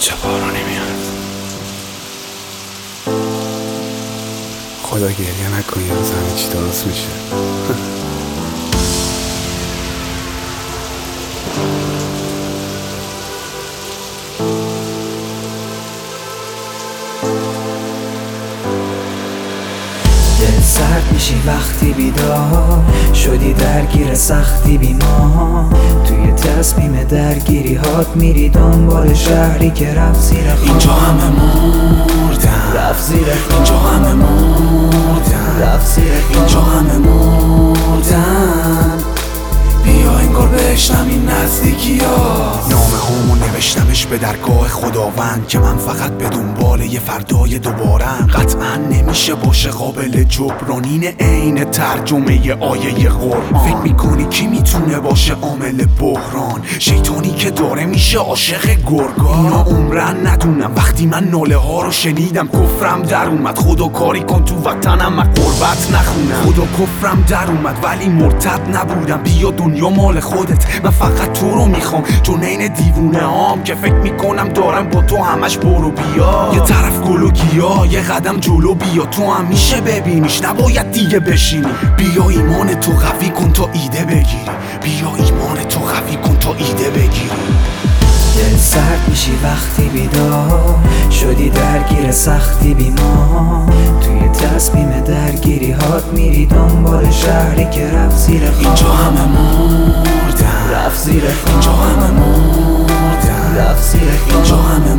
چه بارونی میاد. خدا گریه نکن، یه روز همه چی درست میشه. دل سرد میشی وقتی بیدار شدی، درگیر سختی بی ما. توی تصمیم درگیری هات میری دنبال شهری که رفت زیر خاک. اینجا همه مردن، رفت زیر خاک. اینجا همه مردن، رفت زیر خاک. اینجا همه مردن. بیا انگار بهشتم این نزدیکی ها. نامه هامو نوشتمش به درگاه خداوند که من فقط به دنبال یه فردای دوبارم. قطعا نمیشه باشه قابل جبرانین عین ترجمه آیه قرآن. فکر میکنی کی میتونه باشه عامل بحران؟ شیطانی که داره میشه عاشق گرگا. اینا عمرن ندونم وقتی من ناله ها رو شنیدم کفرم در اومد. خدا کاری کن تو وطنم من قربت نخونم. خدا کفرم در اومد ولی مرتد نبودم. بیا دنیا مال خودت، من فقط تو رو میخوام. چون این دیوونه هام که فکر میکنم دارم با تو همش برو بیا. یه طرف گل و گیا، یه قدم جلو بیا. تو هم میشه ببینیش، نباید دیگه بشینی. بیا ایمان تو قوی کن تا ایده بگیری. بیا ایمان تو قوی کن تا ایده بگیری. دل سرد میشی وقتی بیدار شدی، درگیر سختی بی ما. توی تصمیم درگیری هات میری دنبال شهری که رفت زیر خاک. اینجا همه مردن، رفت زیر خاک. اینجا همه مردن، رفت زیر خاک. اینجا همه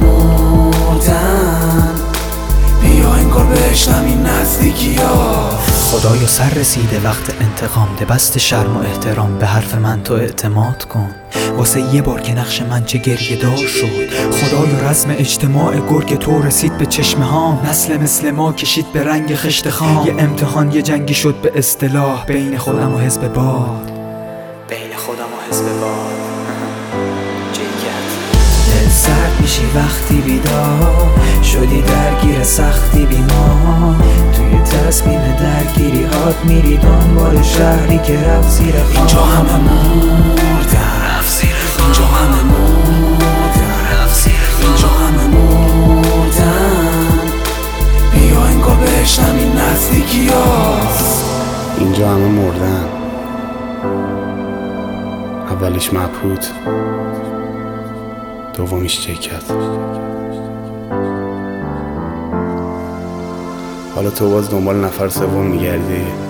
مردن. بیا انگار بهشتم این نزدیکی ها. خدایا سر رسیده وقت انتقام، ده بست شرم و احترام. به حرف من تو اعتماد کن، واسه یه بار که نقش من چه گریه دار شد. خدایا رسم اجتماع گرگ تو رسید به چشمه هام. نسل مثل ما کشید به رنگ خشت خام. یه امتحان یه جنگی شد به اصطلاح بین خودم و حزب باد. بین خودم و حزب باد. دل سرد میشی وقتی بیدار شدی، درگیر سختی بی ما. توی تصمیم درگیری هات میری دنبال شهری که رفت زیر خاک. اینجا همه مردن، رفت زیر خاک. اینجا همه مردن، رفت زیر خاک. اینجا همه مردن. بیا انگار بهشتم این نزدیکی ها. اینجا همه مردن، اولیش مبهوت، دومیش چکت. حالا تو باز دنبال نفر سوم میگردی.